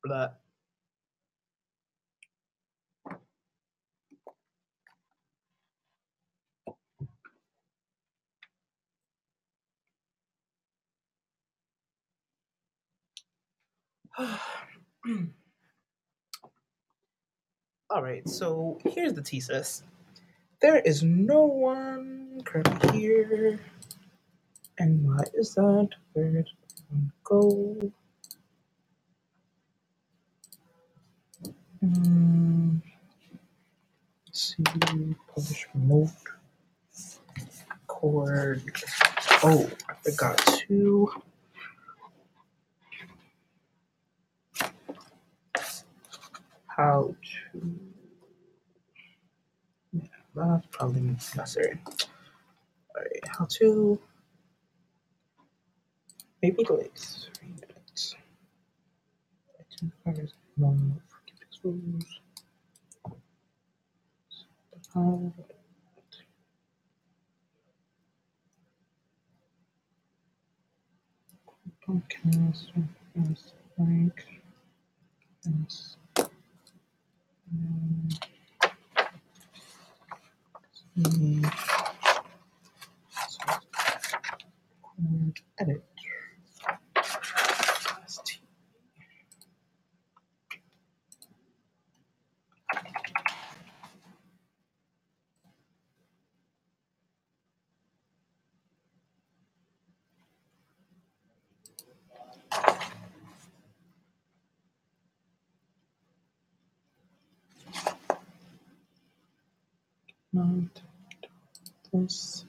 that. All right, so here's the thesis. There is no one currently here. And why is that? Where did everyone go? Let's see, publish remote, record. Oh, I forgot to. How to. Yeah, that's probably necessary. All right, how to. Maybe like 3 minutes. Identifiers, one pixels. Podcast, like this. Edit. Not this.